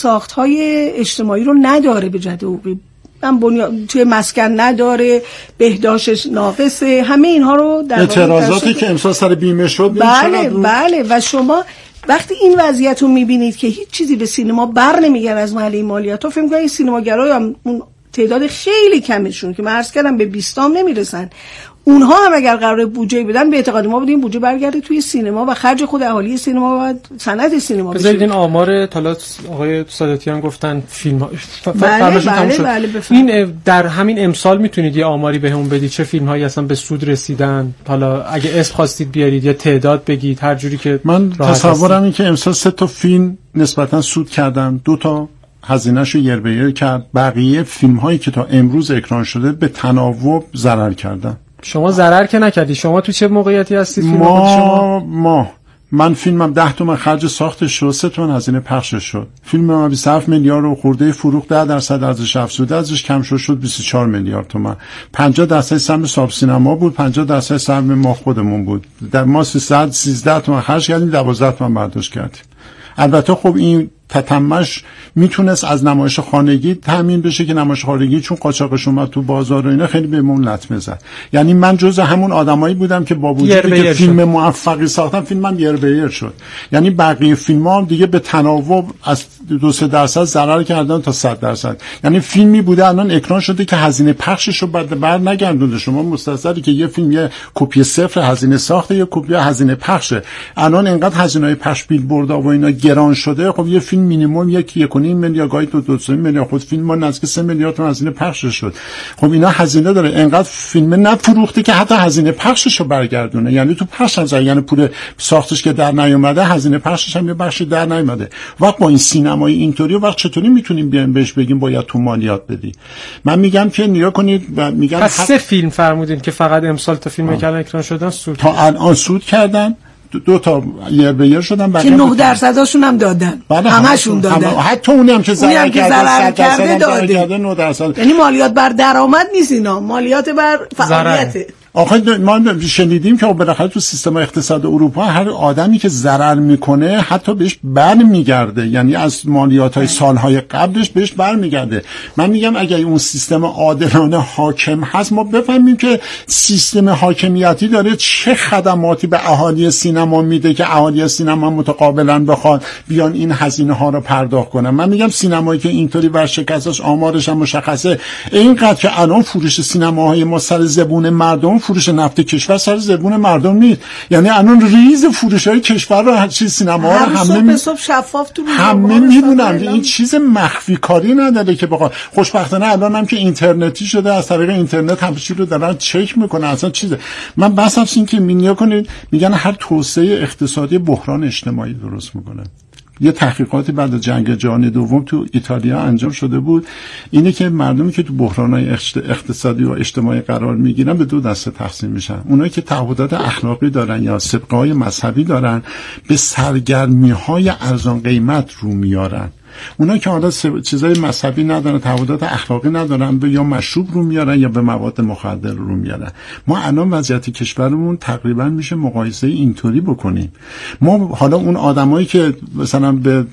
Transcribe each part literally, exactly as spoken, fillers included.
ساخت‌های اجتماعی رو نداره به جهت حقوقی، من بنیاد توی مسکن نداره، بهداشتش ناقصه، همه اینها رو در اعتراضاتی که امسال سر بیمه شد. بله بله. و شما وقتی این وضعیت رو میبینید که هیچ چیزی به سینما بر نمیگرد از محله مالیات، فکر می‌کنید سینماگرای هم اون تعداد خیلی کمشون که من عرض کردم به بیستام نمیرسن، اونها هم اگر قرار بودجه بدن به اعتقاد ما بود این بودجه برگرده توی سینما و خرج خود اهالی سینما و صنعت سینما بشه. بذارید این آمار طالات آقای ساداتی هم گفتن فیلم ها بله بله بله این در همین امسال میتونید یه آماری بهمون بدید چه فیلم هایی اصلا به سود رسیدن؟ حالا اگه اسم خواستید بیارید یا تعداد بگید، هر جوری که من تصورم این که امسال سه تا فیلم نسبتا سود کردن، دو تا هزینه‌شو یر به یر کرد، بقیه فیلم هایی که تا امروز اکران شده به تناوب ضرر کردن. شما ضرر که نکردی، شما تو چه موقعیتی هستید؟ ما شما؟ ما من فیلمم ده تومن خرج ساختش شد، سه تومن هزینه پخشش شد. فیلم ما بیست و هفت میلیارد و خورده فروخت، ده درصد ارزش افزوده ازش کم شد شد بیست و چهار میلیارد تومان. پنجاه درصد سهم ساب سینما بود، پنجاه درصد سهم ما خودمون بود. در ما سیصد و سیزده تومن خرج کردیم، دوازده تومن برداشت کردیم. البته خب این تتمش میتونست از نمایش خانگی تامین بشه که نمایش خانگی چون قاچاقش اومد تو بازار و اینا خیلی بهمون لطمه زد. یعنی من جزء همون آدمایی بودم که با وجودی که فیلم موفقی ساختم فیلمم یر به یر شد. یعنی بقیه فیلم‌ها هم دیگه به تناوب از دو سه درصد ضرر کردن تا صد درصد. یعنی فیلمی بوده الان اکران شده که هزینه پخشش رو بعد بر نگردونده. شما مستحضری که یه فیلم یه کپی صفر هزینه ساخته، یه کپی هزینه پخشه. الان اینقدر هزینه‌های پخش بیلبوردها و اینا گران شده، خب یه فیلم مینیمم یک یک و نیم میلیارد گاهی تو دو سه میلیارد، خود فیلم ما نزدیک سه میلیارد تومان هزینه پخشش شد. خب اینا هزینه داره، اینقدر فیلم نفروخته که حتی هزینه پخشش رو برگردونه. یعنی تو پخش هم یعنی پول ساختش که در نیومده، هزینه پخشش هم یه بخشی در نیومده. وقت با این سینمای اینطوری وقت چطوری میتونیم بیایم بهش بگیم باید تو مالیات بدی؟ من میگم که نیا کنید و میگم پس سه فیلم فرمودین که فقط امسال تا فیلم کردن اکران شدن سود تا الان سود کردن، دو, دو تا یر به یر شدن که نه درصدشون هم دادن، همشون دادن، هم حتی اونی هم که ضرر کرده کرده داده. نه درصد یعنی مالیات بر درآمد نیست، اینا مالیات بر فعالیته. آخه ما شنیدیم که بالاخره تو سیستم اقتصاد اروپا هر آدمی که ضرر میکنه حتی بهش برمیگرده، یعنی از مالیات‌های سالهای قبلش بهش برمیگرده. من میگم اگه اون سیستم عادلانه حاکم هست، ما بفهمیم که سیستم حاکمیتی داره چه خدماتی به اهالی سینما میده که اهالی سینما متقابلا بخوان بیان این هزینه ها رو پرداخت کنن. من میگم سینمایی که اینطوری ورشکستش آمارش هم مشخصه، اینقدر که الان فروش سینماهای ما سر زبون مردم، فروش نفت کشور سر زبون مردم نیست. یعنی الان ریز فروش‌های کشور رو هر چیز سینما رو همه می... شفاف تو همه میدونن. این چیز مخفی کاری نداره که بخواد. خوشبختانه الان هم که اینترنتی شده، از طریق اینترنت همه چیز رو دارن چک میکنن. اصلا چیزه من بس هست این که مینیا کنید میگن هر توسعه اقتصادی بحران اجتماعی درست میکنه. یه تحقیقاتی بعد از جنگ جهانی دوم تو ایتالیا انجام شده بود، اینه که مردمی که تو بحران‌های اقتصادی و اجتماعی قرار میگیرن به دو دسته تقسیم میشن. اونایی که تعهدات اخلاقی دارن یا سابقه‌های مذهبی دارن به سرگرمی‌های ارزان قیمت رو میارن. اونا که حالا چیزای مذهبی ندارن، تعهدات اخلاقی ندارن، به یا مشروب رو میارن یا به مواد مخدر رو میارن. ما الان وضعیت کشورمون تقریبا میشه مقایسه اینطوری بکنیم. ما حالا اون آدمایی که مثلا به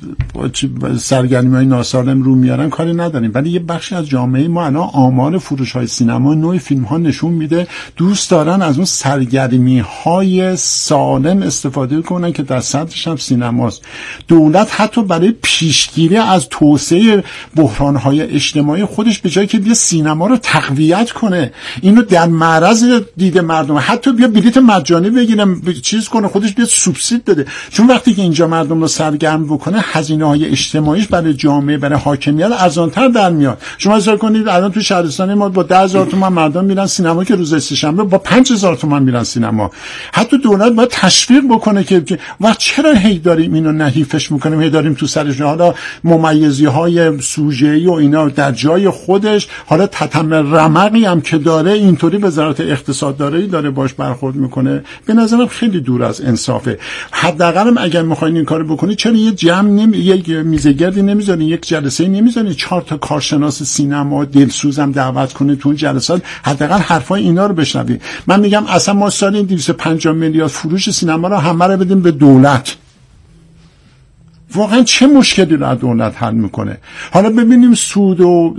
سرگرمی‌های ناسالم رو میارن کاری نداریم، ولی یه بخشی از جامعه ما الان آمار فروش‌های سینما، نوع فیلم‌ها نشون میده دوست دارن از اون سرگرمی‌های سالم استفاده کنن که در صدرش هم سینماست. دولت حتی برای پیشگیری از توسعه بحران‌های اجتماعی خودش به جایی که بیا سینما رو تقویت کنه، اینو در معرض دید مردم، حتی بیا بلیت مجانی بگیرم چیز کنه، خودش بیا سوبسید بده. چون وقتی که اینجا مردم رو سرگرم بکنه، هزینه‌های اجتماعیش برای جامعه، برای حاکمیت ارزان‌تر در میاد. شما حساب کنید الان تو شهرستان ما با ده هزار تومان مردم میرن سینما که روز سه‌شنبه با پنج هزار تومان میرن سینما. حتی دولت باید تشویق بکنه که وقت چرا هی داریم اینو نحیفش میکنیم، هی داریم تو سرش حالا ممیزی‌های سوژه‌ای و اینا در جای خودش، حالا تتم رمقی هم که داره اینطوری وزارت اقتصاد داره داره باش برخورد میکنه. به نظرم خیلی دور از انصافه. حداقل اگر میخواین این کارو بکنید، چرا یه جمع نمی یک میزگردی نمیذارین، یک جلسه نمیذارین، چهار تا کارشناس سینما دلسوزم دعوت کنید تو اون جلسات، حداقل حرفای اینا رو بشنوید. من میگم اصلا ما سال دویست و پنجاه میلیارد فروش سینما رو همه رو بدیم به دولت. واقعا چه مشکلی رو دولت حل میکنه؟ حالا ببینیم سود و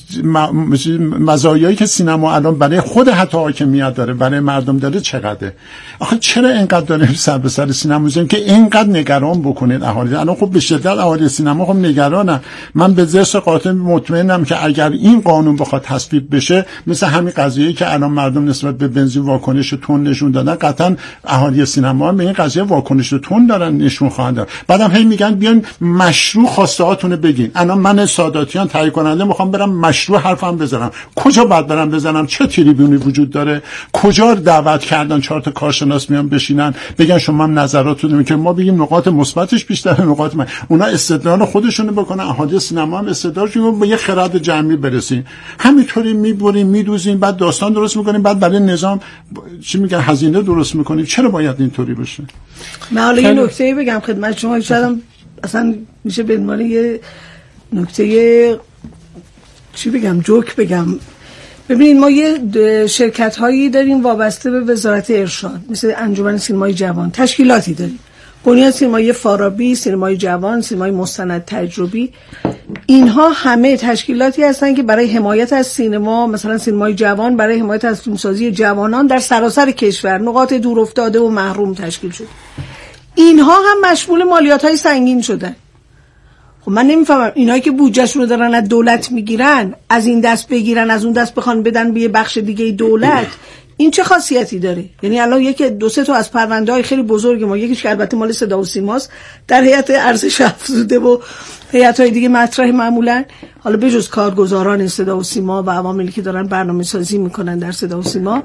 مزایایی که سینما الان برای خود حتی حاکمیت داره، برای مردم داره چقدره. آخه چرا اینقدر داره سر به سر سینما میذاریم که اینقدر نگران بکنید اهالی؟ الان خب به شدت اهالی سینما خب نگرانن. من به زرس قاطع مطمئنم که اگر این قانون بخواد تصویب بشه، مثل همین قضیه‌ای که الان مردم نسبت به بنزین واکنش تند نشون دادن، قطعا اهالی سینما به این قضیه واکنش تند دارن نشون خواهند داد. بعدم هی میگن بیان مشروع خواسته هاتون رو بگین. الان من ساداتیان تهیه کننده میخوام برم مشروع حرفم بزنم، کجا باید برم بزنم؟ چه تریبیونی وجود داره؟ کجا دعوت کردن چهار تا کارشناس میان بشینن بگن شما هم نظراتتون رو، که ما بگیم نقاط مثبتش بیشتره نقاط من، اونا استدلال خودشونو بکنن، اهالی سینما هم استدلالشون، با یه خرد جمعی برسیم. همینطوری میبریم میدوزیم، بعد داستان درست میکنیم، بعد برای نظام چی میگن هزینه درست میکنیم. چرا باید اینطوری بشه؟ من حالا یه نکته بگم خدمت شما، شاید اصلا میشه به عنوان یه نکته چی بگم، جوک بگم. ببینید ما یه شرکت هایی داریم وابسته به وزارت ارشاد، مثل انجمن سینمای جوان، تشکیلاتی داریم، بنیاد سینمای فارابی، سینمای جوان، سینمای مستند تجربی. اینها همه تشکیلاتی هستن که برای حمایت از سینما، مثلا سینمای جوان برای حمایت از فیلمسازی جوانان در سراسر کشور، نقاط دور افتاده و محروم تشکیل شد. اینها هم مشمول مالیات‌های سنگین شدن. خب من نمیفهمم اینایی که بودجه‌شون رو دارن از دولت میگیرن، از این دست بگیرن از اون دست بخوان بدن به یه بخش دیگه دولت، این چه خاصیتی داره؟ یعنی الان یکی دو سه تا از پرونده‌های خیلی بزرگ ما، یکیش که البته مال صدا و سیماست در هیئت ارزش افزوده و هیئت‌های دیگه مطرح معمولا، حالا بجز کارگزاران صدا و سیما و عواملی که دارن برنامه‌سازی میکنن در صدا و سیما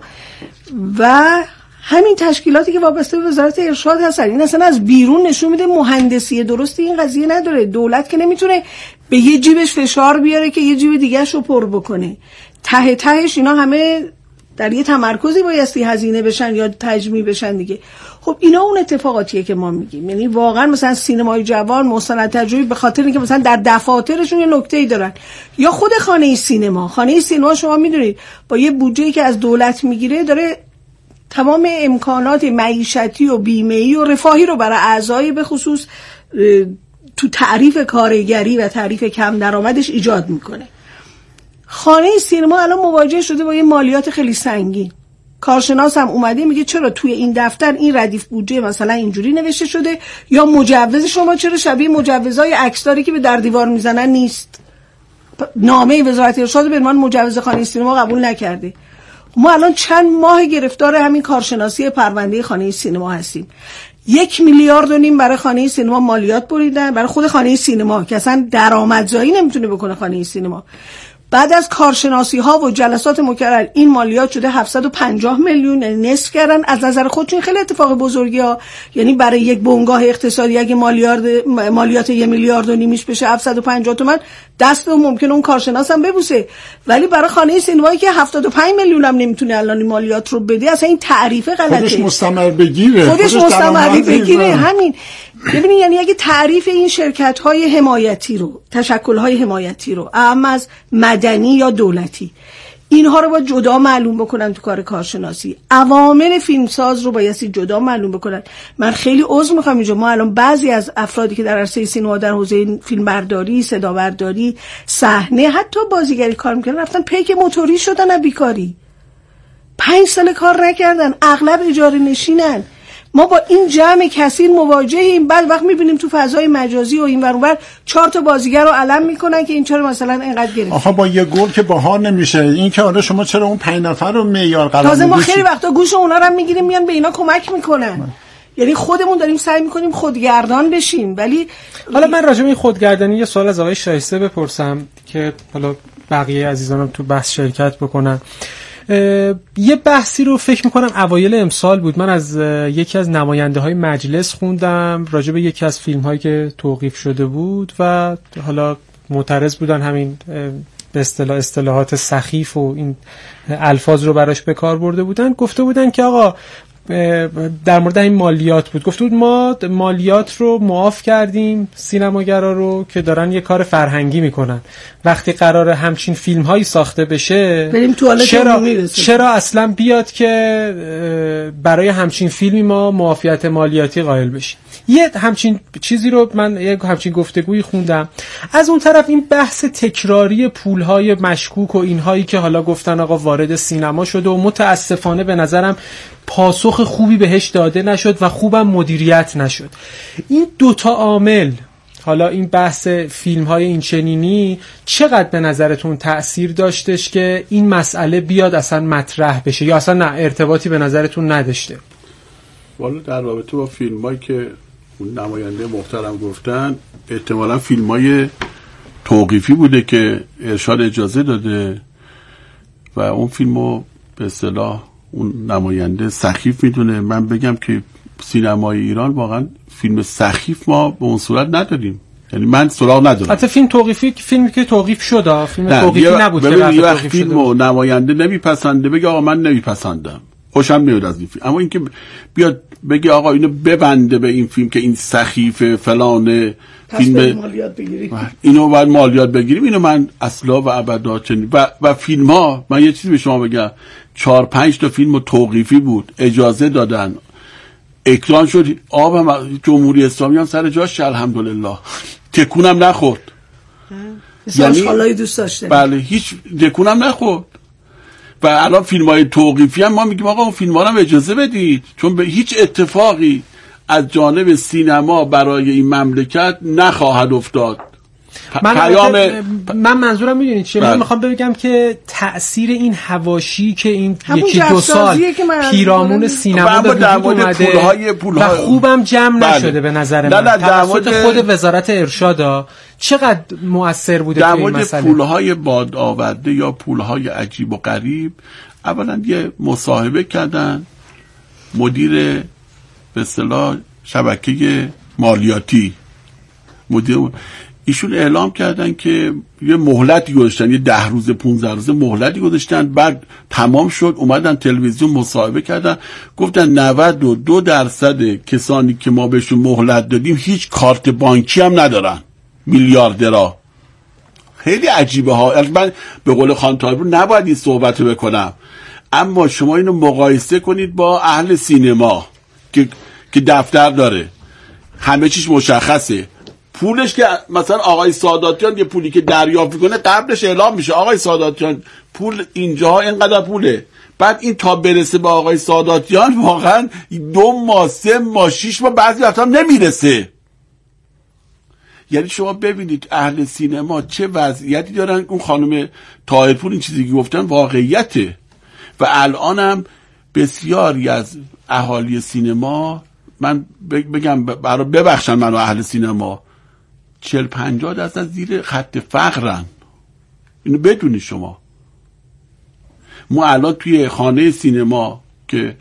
و همین تشکیلاتی که وابسته به وزارت ارشاد هستن. این اصلا از بیرون نشون میده مهندسی درستی این قضیه نداره. دولت که نمیتونه به یه جیبش فشار بیاره که یه جیب دیگه‌شو پر بکنه. ته تهش اینا همه در یه تمرکزی بایستی هزینه بشن یا تجمیع بشن دیگه. خب اینا اون اتفاقاتیه که ما میگیم. یعنی واقعا مثلا سینمای جوان، مستند تجربی، به خاطر اینکه مثلا در دفاترشون یه نکته‌ای دارن، یا خود خانه سینما، خانه سینما شما میدونید با یه بودجه‌ای که از دولت میگیره داره تمام امکانات معیشتی و بیمه‌ای و رفاهی رو برای اعضای به خصوص تو تعریف کارگری و تعریف کم درآمدش ایجاد میکنه. خانه سینما الان مواجه شده با یه مالیات خیلی سنگین. کارشناس هم اومده میگه چرا توی این دفتر این ردیف بودجه مثلا اینجوری نوشته شده، یا مجوز شما چرا شبیه مجوزهای عکسداری که به در دیوار میزنن نیست. نامه وزارت ارشاد به عنوان مجوز خانه سینما قبول نکرده. ما الان چند ماه گرفتار همین کارشناسی پرونده خانه سینما هستیم. یک میلیارد و نیم برای خانه سینما مالیات بریدن، برای خود خانه سینما که اصلا درآمدزایی نمیتونه بکنه خانه سینما. بعد از کارشناسی ها و جلسات مکرر این مالیات شده هفتصد و پنجاه میلیون، یعنی نصف کردن. از نظر خودشون خیلی اتفاق بزرگی ها، یعنی برای یک بنگاه اقتصادی اگه مالیات مالیات یک میلیارد و نیمیش بشه هفتصد و پنجاه تومن، دست و ممکنه اون کارشناس هم ببوسه. ولی برای خانه سینمایی که هفتاد و پنج میلیون هم نمیتونه الان مالیات رو بده، اصلا این تعریف غلطه. خودش مستمر بگیره، خودش مستمری بگیره. همین ببینید، یعنی اگه تعریف این شرکت‌های حمایتی رو، تشکل‌های حمایتی رو، اما از مدنی یا دولتی، اینها رو باید جدا معلوم بکنن تو کار کارشناسی. عوامل فیلمساز رو بایستی جدا معلوم بکنن. من خیلی عذر میخوام اینجا، ما الان بعضی از افرادی که در عرصه سینما در حوزه فیلمبرداری، صدابرداری، صحنه، حتی بازیگری کار میکنن، رفتن پیک موتوری شدن از بیکاری. پنج سال کار نکردن، اغلب اجاره نشینن. ما با این جمع کثیر مواجهیم. بعد وقت میبینیم تو فضای مجازی و این ور اون ور چهار تا بازیگر رو علم میکنن که این چرا مثلا اینقدر گرفت. آخه با یه گل که بهار نمیشه. این که آره شما چرا اون پنج نفر رو معیار قرار میدید؟ تازه ما خیلی وقتا گوش اونا رو هم میگیریم، میان به اینا کمک میکنن. یعنی خودمون داریم سعی میکنیم خودگردان بشیم. ولی حالا من راجع به این خودگردانی یه سوال از آقای شایسته بپرسم که حالا بقیه عزیزانم تو بحث شرکت بکنن. یه بحثی رو فکر میکنم اوایل امسال بود، من از یکی از نماینده های مجلس خوندم راجع به یکی از فیلم هایی که توقیف شده بود و حالا معترض بودن، همین به اصطلاح اصطلاحات سخیف و این الفاظ رو براش به کار برده بودن. گفته بودن که آقا در مورد این مالیات بود، گفته بود ما مالیات رو معاف کردیم سینماگرا رو که دارن یه کار فرهنگی میکنن، وقتی قراره همچین فیلم هایی ساخته بشه چرا چرا اصلا بیاد که برای همچین فیلمی ما معافیت مالیاتی قائل بشیم. یه همچین چیزی رو من یه همچین گفتگویی خوندم. از اون طرف این بحث تکراری پولهای مشکوک و اینهایی که حالا گفتن آقا وارد سینما شده و متاسفانه به نظرم پاسخ خوبی بهش داده نشد و خوبم مدیریت نشد. این دوتا عامل، حالا این بحث فیلم های این چنینی چقدر به نظرتون تأثیر داشتش که این مسئله بیاد اصلا مطرح بشه یا اصلا نه ارتباطی به نظرتون نداشته؟ والا در رابطه با فیلم هایی که اون نماینده محترم گفتن، احتمالا فیلم های توقیفی بوده که ارشاد اجازه داده و اون فیلمو به اصطلاح اون نماینده سخیف میدونه. من بگم که سینمای ایران واقعا فیلم سخیف ما به اون صورت نداریم، یعنی من سراغ ندارم. حتی فیلم توقیفی، فیلمی که توقیف شده فیلم توقیفی نبود که یه وقت فیلمو نماینده نمیپسنده بگه آقا من نمیپسندم، خوشم نمیاد از این فیلم، اما اینکه بیاد بگه آقا اینو ببنده به این فیلم که این سخیفه فلانه فیلم مالیات بگیریم، اینو باید مالیات بگیریم، اینو من اصلا و ابدا چنین و و فیلم ها، من یه چیزی به شما بگم، چهار پنج تا فیلم توقیفی بود اجازه دادن اکران شد، آب هم جمهوری اسلامی هم سر جاش الحمدلله تکونم نخورد، یعنی حالای دوست داشته، بله هیچ تکونم نخورد. و الان فیلم های توقیفی هم ما میگیم آقا اون فیلم ها هم اجازه بدید، چون به هیچ اتفاقی از جانب سینما برای این مملکت نخواهد افتاد. من پیام من منظورم میدونید چیه؟ من میخوام بگم که تأثیر این حواشی که این یکی دو سال پیرامون سینما به وجود اومده پولهای پولهای و خوبم جمع بله. نشده به نظر من توسط خود وزارت ارشاد چقدر مؤثر بوده در این مورد مسئله؟ پولهای باد آورده یا پولهای عجیب و غریب، اولا یه مصاحبه کردن مدیر به اصطلاح شبکه مالیاتی، مدیر ایشون اعلام کردن که یه مهلتی گذاشتن، یه ده روز پونزده روز مهلتی گذاشتن، بعد تمام شد اومدن تلویزیون مصاحبه کردن گفتن نود و دو درصد کسانی که ما بهشون مهلت دادیم هیچ کارت بانکی هم ندارن، میلیاردرها. خیلی عجیبه ها. من به قول خانم طاهرپور نباید این صحبت رو بکنم، اما شما اینو مقایسه کنید با اهل سینما که که دفتر داره، همه چیش مشخصه، پولش که مثلا آقای ساداتیان یه پولی که دریافت کنه قبلش اعلام میشه آقای ساداتیان پول اینجاها اینقدر پوله، بعد این تا برسه به آقای ساداتیان واقعا دو ماه سه ماه شیش ماه بعضی وقتا هم نمیرسه. یعنی شما ببینید اهل سینما چه وضعیتی دارن. اون خانم طاهرپور این چیزی که گفتن واقعیته و الان هم بسیاری از اهالی سینما، من بگم برای ببخشن منو اهل سینما، چل پنجاه درصد زیر خط فقرن. اینو بدونی شما. ما الان توی خانه سینما که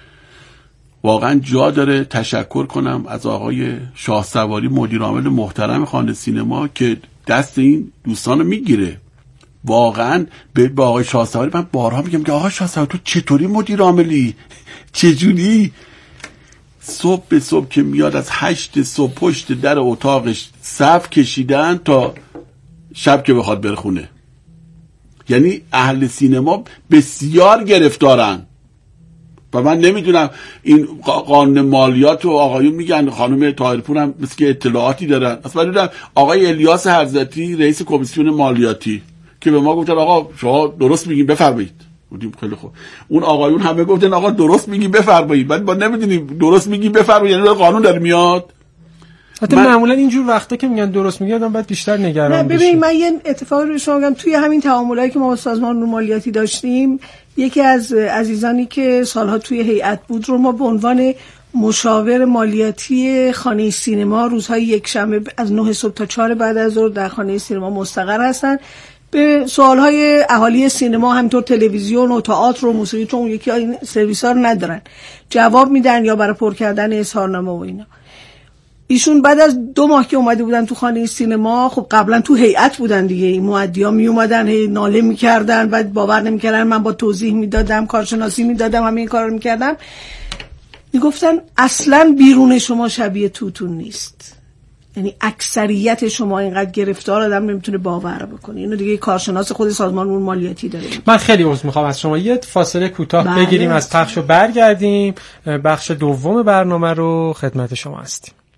واقعا جا داره تشکر کنم از آقای شاهسواری مدیر عامل محترم خانه سینما که دست این دوستانو میگیره. واقعا به آقای شاهسواری من بارها میگم که آقای شاهسواری تو چطوری مدیر عاملی؟ چجوری؟ صبح به صبح که میاد از هشت صبح پشت در اتاقش صف کشیدن تا شب که بخواد بره خونه. یعنی اهل سینما بسیار گرفتارن و من نمیدونم این قانون مالیات و آقایون میگن، خانم طاهرپور هم مثل که اطلاعاتی دارن. اصلا دیدم آقای الیاس حضرتی رئیس کمیسیون مالیاتی که به ما گفتن آقا شما درست میگین بفرمایید. بودیم خیلی خوب. اون آقایون همه گفتن آقا درست میگی بفرمایید. بعد ما نمیدونیم درست میگی بفرمایید یعنی قانون داره میاد. حتی من... معمولا اینجور وقتا که میگن درست میگی آدم باید بیشتر نگران بشه. ببین من یه اتفاقی رو شما بگم، توی همین تعاملاتی که ما با سازمان مالیاتی داشتیم، یکی از عزیزانی که سالها توی هیئت بود رو ما به عنوان مشاور مالیاتی خانه سینما روزهای یک شنبه از نه صبح تا چهار بعد از ظهر در خانه سینما مستقر هستن، به سوالهای اهالی سینما همینطور تلویزیون و تئاتر و موسیقی، چون یکی این سرویس‌ها رو ندارن، جواب میدن یا برای پر کردن اظهارنامه و اینا. ایشون بعد از دو ماه که اومده بودن تو خانه سینما، خب قبلا تو هیئت بودن دیگه، این مؤدیا می اومدن هی ناله میکردن، بعد باور نمیکردن، من با توضیح میدادم، کارشناسی میدادم، همه این کارا رو میکردم، میگفتن اصلا بیرون شما شبیه توتون نیست، یعنی اکثریت شما اینقدر گرفتار آدم نمیتونه باور بکنه. اینو دیگه کارشناس خود سازمان مالیاتی داره. من خیلی عذر میخوام از شما، یه فاصله کوتاه بله. بگیریم از پخش و برگردیم بخش دوم برنامه رو خدمت شما هستیم.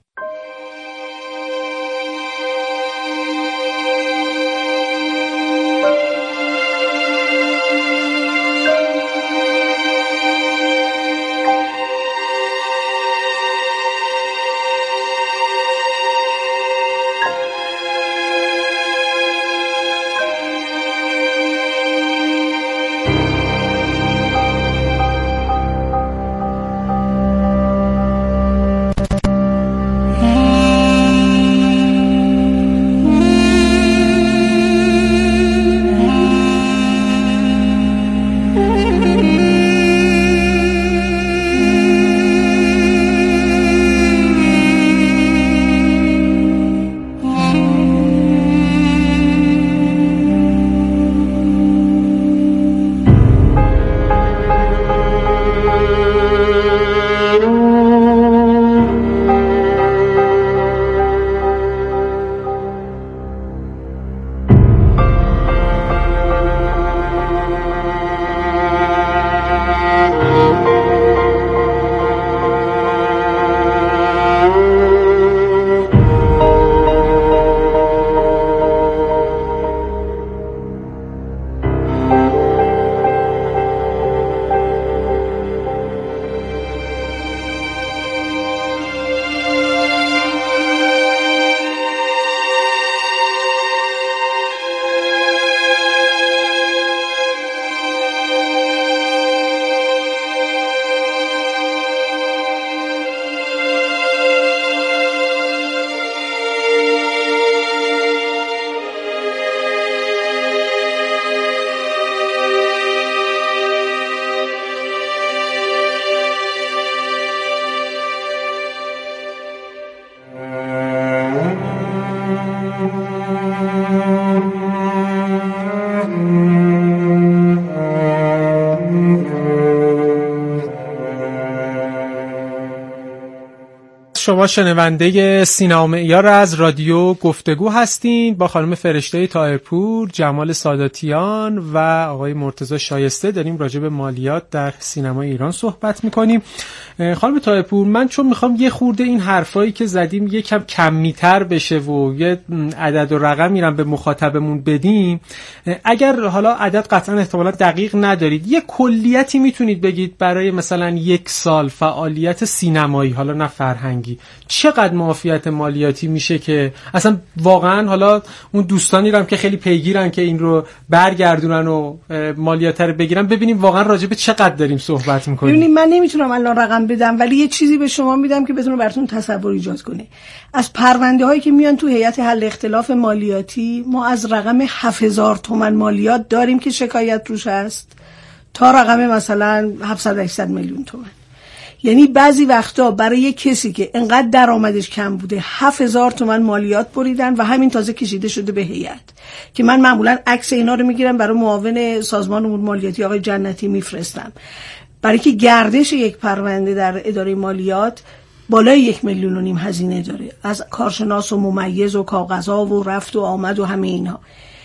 شما شنونده سینما معیار از رادیو گفتگو هستین با خانم فرشته طاهرپور، جمال ساداتیان و آقای مرتضی شایسته. داریم راجع به مالیات در سینما ایران صحبت میکنیم. خانم طاهرپور، من چون میخوام یه خورده این حرفایی که زدیم یکم کمی‌تر بشه و یه عدد و رقم میرم به مخاطبمون بدیم، اگر حالا عدد قطعا احتمالا دقیق ندارید، یه کلیتی میتونید بگید برای مثلا یک سال فعالیت سینمایی، حالا نه فرهنگی، چقدر معافیت مالیاتی میشه که اصلا واقعا حالا اون دوستانی رو هم که خیلی پیگیرن که این رو برگردونن و مالیات رو بگیرن، ببینیم واقعا راجع به چقدر داریم صحبت میکنیم. ببینید من نمیتونم الان رقم بدم، ولی یه چیزی به شما میدم که بتونه براتون تصور ایجاد کنه. از پرونده هایی که میان تو هیئت حل اختلاف مالیاتی، ما از رقم هفت هزار تومان مالیات داریم که شکایت روش هست تا رقم مثلا هفتصد هشتصد میلیون تومان. یعنی بعضی وقتا برای یک کسی که انقدر درآمدش کم بوده هفت هزار تومان مالیات بریدن و همین تازه کشیده شده به هیئت، که من معمولا عکس اینا رو میگیرم برای معاون سازمان امور مالیاتی آقای جنتی میفرستم، برای که گردش یک پرونده در اداره مالیات بالای یک میلیون و نیم هزینه داره، از کارشناس و ممیز و کاغذها و رفت و آمد و همه اینها.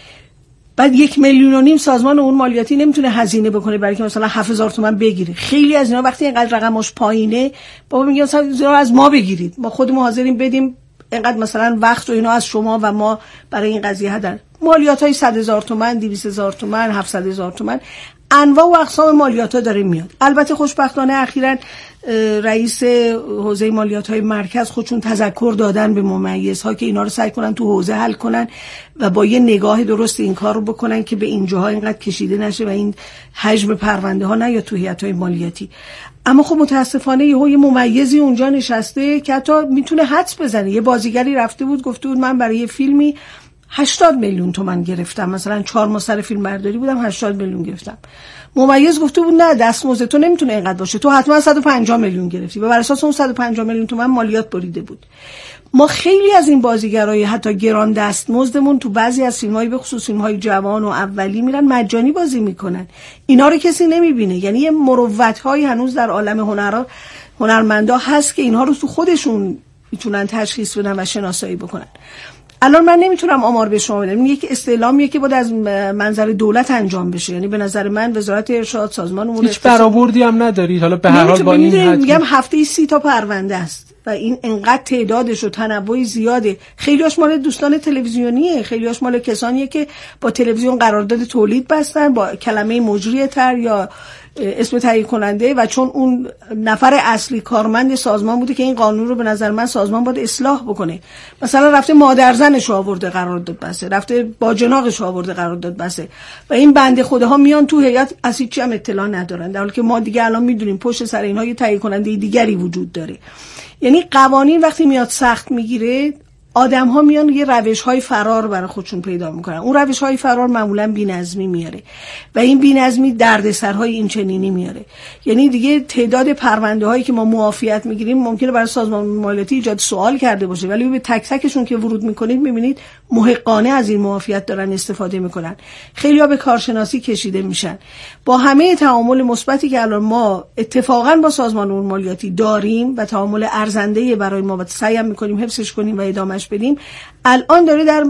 بعد یک میلیون و نیم سازمان امور مالیاتی نمیتونه هزینه بکنه برای که مثلا هفت هزار تومان بگیره. خیلی از اینا وقتی اینقدر رقمش پایینه بابا میگن مثلا از ما بگیرید، ما خودمون حاضریم بدیم اینقدر مثلا وقت و اینا از شما و ما برای این قضیه هدر. مالیات های صد هزار تومان، دویست هزار تومان، هفتصد هزار تومان، انواع و اقسام مالیات ها داره میاد. البته خوشبختانه اخیراً رئیس حوزه مالیات های مرکز خودشون تذکر دادن به ممیزها که اینا رو سعی کنن تو حوزه حل کنن و با یه نگاه درست این کار رو بکنن که به اینجاها اینقدر کشیده نشه و این حجم پرونده ها نیاد تو هیئت های مالیاتی. اما خب متاسفانه یهو یه ممیزی اونجا نشسته که حتی میتونه حدس بزنه. یه بازیگری رفته بود گفته بود من برای یه فیلمی هشتاد میلیون تومان گرفتم، مثلا چهار ماه سر فیلم برداری بودم هشتاد میلیون گرفتم. ممیز گفته بود نه دستمزد تو نمیتونه اینقدر باشه، تو حتما صد و پنجاه میلیون گرفتی و بر اساس اون صد و پنجاه میلیون تومان مالیات بریده بود. ما خیلی از این بازیگرای حتی گران دستمزدمون تو بعضی از فیلم‌های به خصوص فیلم‌های جوان و اولی میرن مجانی بازی میکنن، اینا رو کسی نمیبینه. یعنی یه مروت‌هایی هنوز در عالم هنرها هنرمندا هست که اینها رو تو خودشون میتونن تشخیص بدن و شناسایی بکنن. الان من نمیتونم آمار به شما بدم، این یک استعلامیه که باید از منظر دولت انجام بشه. یعنی به نظر من وزارت ارشاد، سازمان امور هیچ برآوردی هم نداری حالا به هر حال با این حد میگم هفته‌ای سی تا پرونده است و این انقدر تعدادش و تنوعی زیاده. خیلیاش مال دوستان تلویزیونیه، خیلیاش مال کسانیه که با تلویزیون قرارداد تولید بستن با کلمه مجری تر یا اسم تهیه کننده، و چون اون نفر اصلی کارمند سازمان بوده که این قانون رو به نظر من سازمان باید اصلاح بکنه. مثلا رفته مادرزنش آورده قرارداد بسته، رفته با جناقش آورده قرارداد بسته و این بنده خداها میان تو هیئت از هیچ چی هم اطلاع ندارن، در حالی که ما دیگه الان میدونیم پشت سر اینها یه تهیه کننده دیگری وجود داره. یعنی قوانین وقتی میاد سخت میگیره، آدم ها میان یه روش های فرار برای خودشون پیدا میکنن. اون روش های فرار معمولا بی‌نظمی میاره و این بی‌نظمی دردسرهای این چنینی میاره. یعنی دیگه تعداد پرونده هایی که ما معافیت میگیریم ممکنه برای سازمان مالیاتی ایجاد سوال کرده باشه، ولی به تک تکشون که ورود میکنید میبینید محقانه از این معافیت دارن استفاده میکنن. خیلی‌ها به کارشناسی کشیده میشن. با همه تعامل مثبتی که الان ما اتفاقا با سازمان امور مالیاتی داریم و تعامل ارزنده برای ما و سعی میکنیم حفظش کنیم و ادامه بدیم، الان داره در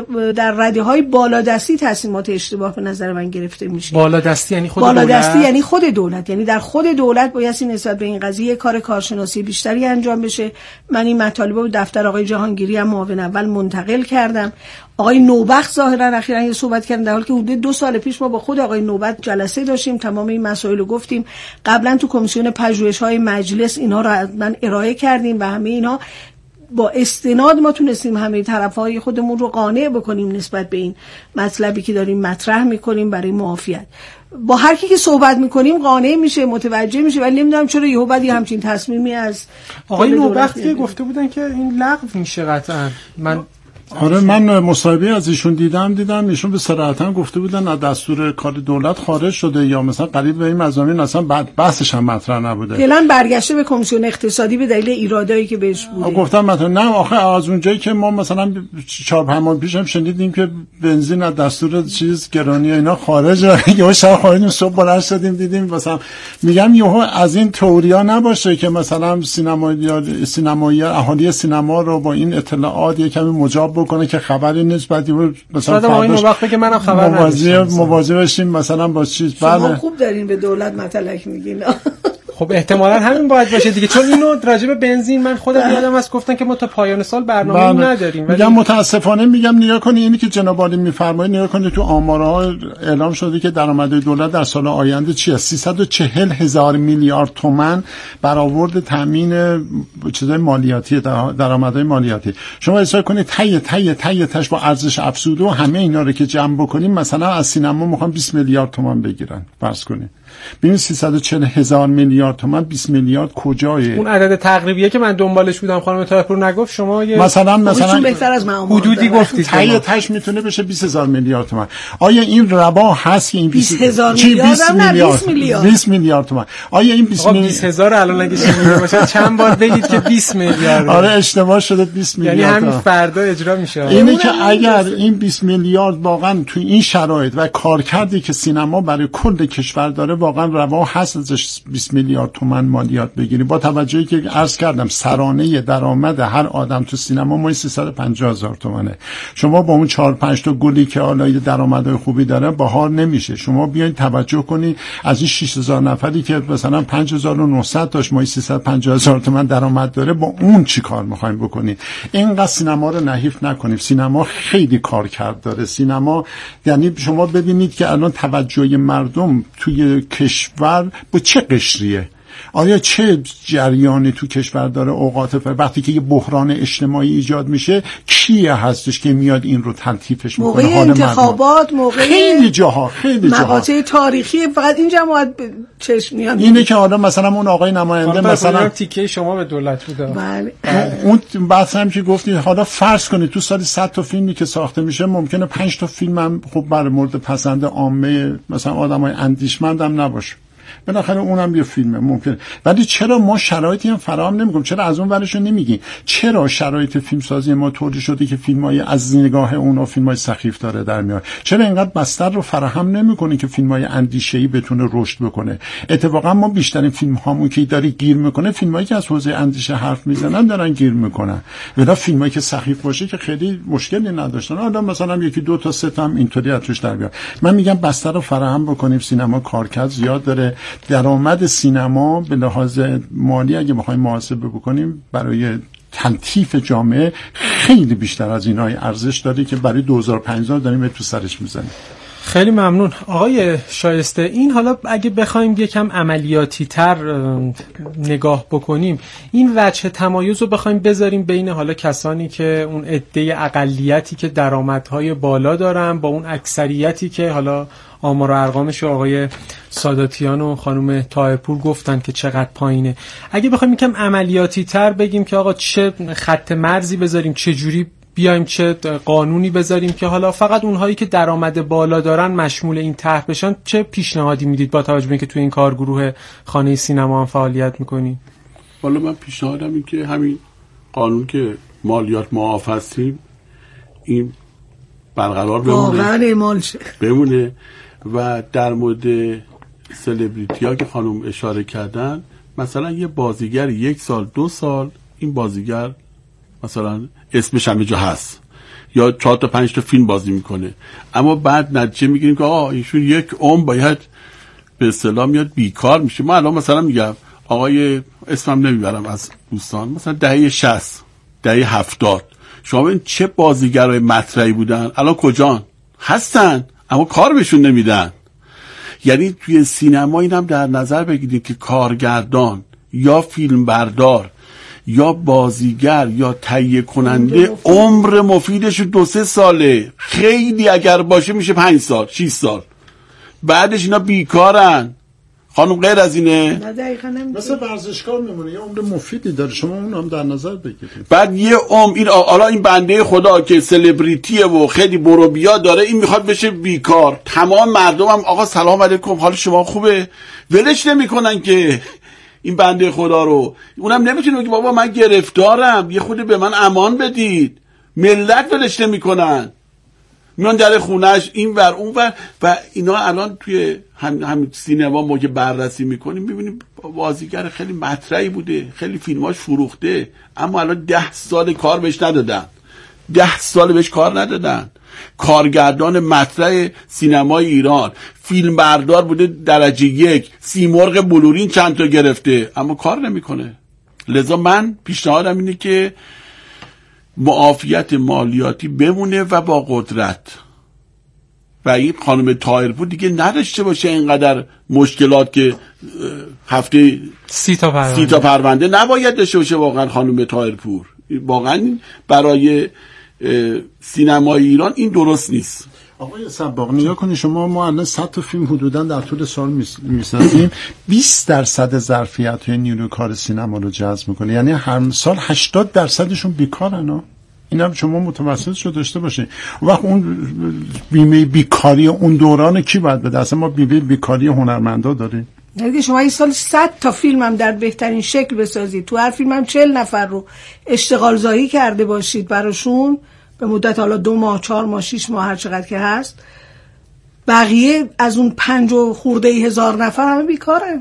در رده‌های بالادستی تصمیمات اشتباه به نظر من گرفته میشه. بالادستی یعنی خود بالادستی دولت؟ یعنی خود دولت، یعنی در خود دولت بایستی نسبت به این قضیه کار کارشناسی بیشتری انجام بشه. من این مطالب رو دفتر آقای جهانگیری هم معاون اول منتقل کردم. آقای نوبخت ظاهرا اخیراً یه صحبت کردن، در حالی که حدود دو سال پیش ما با خود آقای نوبخت جلسه داشتیم، تمام این مسائل رو گفتیم. قبلا تو کمیسیون پژوهش‌های مجلس اینا رو من ارائه کردیم و همه اینا با استناد ما تونستیم همه طرفای خودمون رو قانع بکنیم نسبت به این مطلبی که داریم مطرح میکنیم برای معافیت. با هر کی که صحبت میکنیم قانع میشه، متوجه میشه، ولی نمیدونم چرا یهو بعدی همچین تصمیمی از آقای نوبخت که گفته بودن که این لغو میشه قطعا. من آره من مصاحبه از ایشون دیدم دیدم ایشون به صراحتاً گفته بودن از دستور کار دولت خارج شده یا مثلا قریب به این مضامین اصلا بعد بحثش هم مطرح نبوده. فعلا برگشته به کمیسیون اقتصادی به دلیل ایرادایی که بهش بوده. گفتم مثلا نه آخه از اونجایی که ما مثلا چهار پنج ماه پیش هم شنیدیم که بنزین از دستور چیز گرانی اینا خارجه، یهو شب خواهیم صبح بلند شدیم دیدیم مثلا میگم یهو از این تئوریا نباشه که مثلا سینمایی سینمایی اهالی سینما رو با این اطلاعات یکمی مجاب بکنه که خبری نیست بعد مثلا فردا این وقتی که منم خبر نداشتم مواجه بشیم مثلا با چیز. بله خوب دارین به دولت مطلق میگین. خب احتمالاً همین باید باشه دیگه، چون اینو راجع به بنزین من خودم یادم از گفتن که ما تا پایان سال برنامه بله. نداریم. ولی میگم متاسفانه میگم نگاه کنی اینی که جناب عالی میفرمایید نگاه کنی تو آمارها اعلام شده که درآمد دولت در سال آینده چیه؟ سیصد و چهل هزار میلیارد تومان برآورد تامین چیزای مالیاتی درآمدهای مالیاتی. شما حساب کنید تای تای تای تاش با ارزش افزوده و همه اینا رو که جمع بکنیم مثلا از سینما میخوان بیست میلیارد تومان بگیرن فرض کنید. ببین سیصد و چهل هزار میلیارد تومان بیست میلیارد کجایه؟ اون عدد تقریبیه که من دنبالش بودم خانم طاهرپور نگفت شما یه مثلا مثلا بهتر از من حدودی گفتید تای تاش میتونه بشه بیست هزار میلیارد تومان. آیا این ربا هست که این بیست هزار میلیارد بیست میلیارد تومان؟ آیا این بیست هزار الان اگه شما باشه چند بار بگید که بیست میلیارد؟ آره اشتباه شده بیست میلیارد. یعنی همین فردا اجرا میشه. اینه که اگر این بیست میلیارد واقعا تو این شرایط و کارکردی که سینما برای کل کشور داره واقعا روا هست ازش بیست میلیارد تومان مالیات بگیری، با توجهی که عرض کردم سرانه درآمد هر آدم تو سینما ماهی سیصد و پنجاه هزار تومانه. شما با اون چهار پنج تا گلی که حالا درآمدهای خوبی داره بهار نمیشه. شما بیاین توجه کنی از این شش هزار نفری که مثلا پنج هزار و نهصد تاش ماهی سیصد و پنجاه هزار تومان درآمد داره با اون چی کار می‌خوایم بکنیم؟ اینقدر سینما رو نحیف نکنیم. سینما خیلی کارکرد داره. سینما یعنی شما ببینید که الان توجه مردم توی کشور با چه قشریه، آیا چه جریانی تو کشور داره اوقات فر وقتی که یه بحران اجتماعی ایجاد میشه کیه هستش که میاد این رو تلطیفش میکنه؟ موقع انتخابات، موقع خیلی جاها خیلی جاها مقاطع تاریخی فقط این جماعت چشم میاد. اینه که حالا مثلا اون آقای نماینده مثلا تیکه شما به دولت بوده. بله. اون بحث هم که گفتید حالا فرض کنید تو سال صد تا فیلمی که ساخته میشه ممکنه پنج تا فیلم هم خب بر مورد پسند عامه مثلا آدمای اندیشمند هم نباشه، بالاخره اونم یه فیلمه ممکنه. ولی چرا ما شرایطی هم فراهم نمی‌کنیم؟ چرا از اون ورشو نمیگیم؟ چرا شرایط فیلمسازی ما طوری شده که فیلمای از نگاه اونا فیلمای سخیف داره در میاد؟ چرا اینقدر بستر رو فراهم نمی‌کنی که فیلمای اندیشه‌ای بتونه رشد بکنه؟ اتفاقا ما بیشترین فیلم‌هامون که داره گیر میکنه فیلمایی که از حوزه اندیشه حرف میزنن دارن گیر میکنن. ولی فیلمایی که سخیف باشه که خیلی مشکلی نداشتن، حالا مثلا یکی دو تا سه تا هم اینطوری ازش در بیاد. من میگم بستر رو فراهم بکنیم. سینما کارکرد زیاد داره. درآمد سینما به لحاظ مالی اگه بخوایم محاسبه بکنیم برای تلطیف جامعه خیلی بیشتر از اینای ارزش داره که برای دو هزار و پنجاه داریم تو سرش میزنیم. خیلی ممنون آقای شایسته. این حالا اگه بخوایم یکم عملیاتی تر نگاه بکنیم، این وجه تمایز رو بخوایم بذاریم بین حالا کسانی که اون عده اقلیتی که درآمدهای بالا دارن با اون اکثریتی که حالا آمار و ارقامش آقای ساداتیان و خانم طاهرپور گفتن که چقدر پایینه. اگه بخوایم یکم عملیاتی تر بگیم که آقا چه خط مرزی بذاریم، چه جوری بیایم، چه قانونی بذاریم که حالا فقط اونهایی که درآمد بالا دارن مشمول این طرح بشن، چه پیشنهادی میدید با توجه به اینکه تو این کارگروه خانه سینما هم فعالیت میکنیم؟ والا من پیشنهادم این که همین قانون که مالیات معاف هستیم این برقرار بمونه بمونه و در مورد سلبریتی ها که خانم اشاره کردن، مثلا یه بازیگر یک سال دو سال این بازیگر مثلا اسمش همه جا هست یا چهار تا پنج تا فیلم بازی میکنه، اما بعد نتیجه میگیریم که آقا ایشون یک عمر باید به اصطلاح میاد بیکار میشه. ما الان مثلا میگم آقای اسمم نمیبرم از دوستان، مثلا دهه شصت دهه هفتاد شما ببین چه بازیگرای مطرحی بودن، الان کجان هستن اما کار بهشون نمیدن. یعنی توی سینما اینم در نظر بگیرید که کارگردان یا فیلم بردار یا بازیگر یا تهیه کننده عمر مفیدش دو سه ساله، خیلی اگر باشه میشه پنج سال شش سال، بعدش اینا بیکارن. خانم غیر از اینه؟ نه دقیقاً نمی‌دونم. مثل ورزشکار میمونه، یه عمر مفیدی داره، شما اون هم در نظر بگیرید. بعد یه عمر این حالا این بنده خدا که سلبریتیه و خیلی برو بیا داره، این میخواد بشه بیکار. تمام مردم هم آقا سلام علیکم حال شما خوبه، ولش نمیکنن که این بنده خدا رو. اونم نمیتونه بگه بابا من گرفتارم، یه خودی به من امان بدید. ملت ولش نمیکنن، میان در خونش این ور اون ور. و اینا الان توی هم, هم سینما ما که بررسی میکنیم میبینیم بازیگر خیلی مطرحی بوده، خیلی فیلماش فروخته، اما الان ده سال کار بهش ندادن، ده سال بهش کار ندادن. کارگردان مطرح سینمای ایران، فیلم بردار بوده درجه یک، سیمرغ بلورین چند تا گرفته، اما کار نمیکنه. لذا من پیشنهادم اینه که معافیت مالیاتی بمونه و با قدرت، و این خانم طاهرپور دیگه نداشته باشه اینقدر مشکلات که هفته سی تا پرونده سی تا پرونده نباید داشته باشه. واقعا خانم طاهرپور واقعا برای سینمای ایران این درست نیست. آقای صباغ نگاه کنید شما، ما الان صد تا فیلم حدوداً در طول سال میسازیم، بیست درصد ظرفیت های نیروی کار سینما رو جذب میکنه، یعنی هر سال هشتاد درصدشون بیکارن ها. اینم شما متوسطش رو داشته باشید. وقت اون بیمه بیکاری اون دوران کی باید بده؟ اصلا ما بیمه بیکاری هنرمندا داریم. دیگه شما این سال صد تا فیلم هم در بهترین شکل بسازید، تو هر فیلم هم چهل نفر رو اشتغال زایی کرده باشید براشون به مدت حالا دو ماه، چهار ماه، شش ماه، هر چقدر که هست، بقیه از اون پنج و خورده هزار نفر همه بیکارن.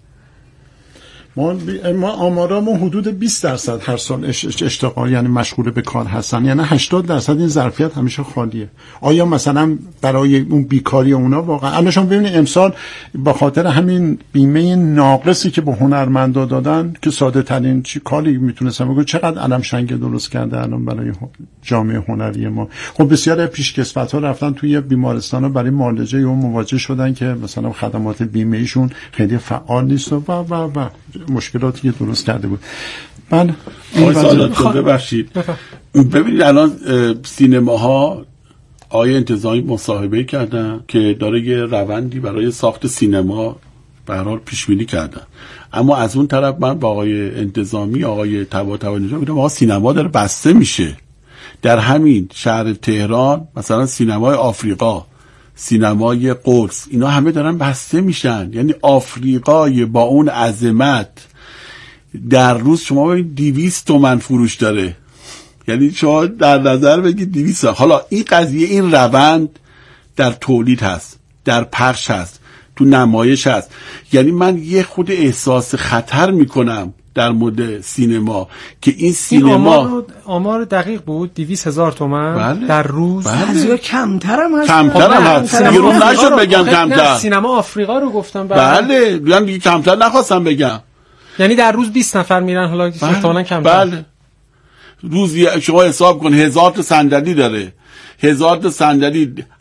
ما بی... ما آمارامون حدود بیست درصد هر سال اش... اشتغال یعنی مشغول به کار هستن، یعنی هشتاد درصد این ظرفیت همیشه خالیه. آیا مثلا برای اون بیکاری اونا واقعا الان شما ببینید امسال به خاطر همین بیمه ناقصی که به هنرمندا دادن که ساده ترین چی کاری میتونستم بگم، چقدر علم شنگ درست کرده الان برای جامعه هنری ما. خب بسیار از پیشکسوت‌ها رفتن توی بیمارستانا برای معالجه اون مواجه شدن که مثلا خدمات بیمه ایشون خیلی فعال نیست و و و مشکلاتی که درست کرده بود. من آقای سادات ببخشید، ببینید الان سینماها آقای انتظامی مصاحبه کردن که داره یه روندی برای ساخت سینما به هر حال پیش بینی کردن، اما از اون طرف من با آقای انتظامی، آقای طباطبایی گفتم آقا سینما داره بسته میشه. در همین شهر تهران مثلا سینمای آفریقا، سینمای قدس، اینا همه دارن بسته میشن. یعنی آفریقای با اون عظمت در روز شما ببینید دویست تومن فروش داره، یعنی شما در نظر بگید دویست. حالا این قضیه، این روند در تولید هست، در پخش هست، تو نمایش هست. یعنی من یه خود احساس خطر میکنم در مورد سینما که این سینما این آمار, آمار دقیق بود دویست هزار تومن بله. در روز. بله. کمتر هم هست، کمتر هم هست، گرون نشد بگم کمتر. سینما آفریقا رو گفتم. بله بیان دیگه کمتر نخواستم بگم، یعنی در روز بیست نفر میرن، حالا احتمالاً کمتر. بله روزی شما حساب کن هزار تا صندلی داره، هزار تا صندلی